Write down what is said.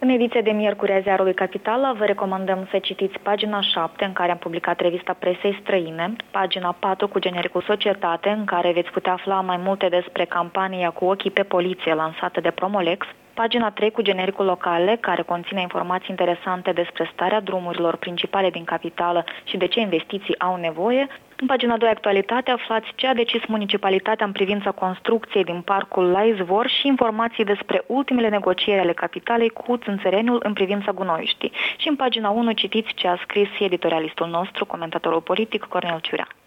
În ediția de miercuri a Ziarului Capitala vă recomandăm să citiți pagina 7, în care am publicat revista presei străine, pagina 4 cu genericul Societate, în care veți putea afla mai multe despre campania Cu ochii pe poliție lansată de Promolex, pagina 3 cu genericul Locale, care conține informații interesante despre starea drumurilor principale din capitală și de ce investiții au nevoie. În pagina 2 Actualitate aflați ce a decis municipalitatea în privința construcției din parcul la Izvor și informații despre ultimele negocieri ale capitalei cu țânțăreniul în privința gunoiștii. Și în pagina 1 citiți ce a scris editorialistul nostru, comentatorul politic Cornel Ciurea.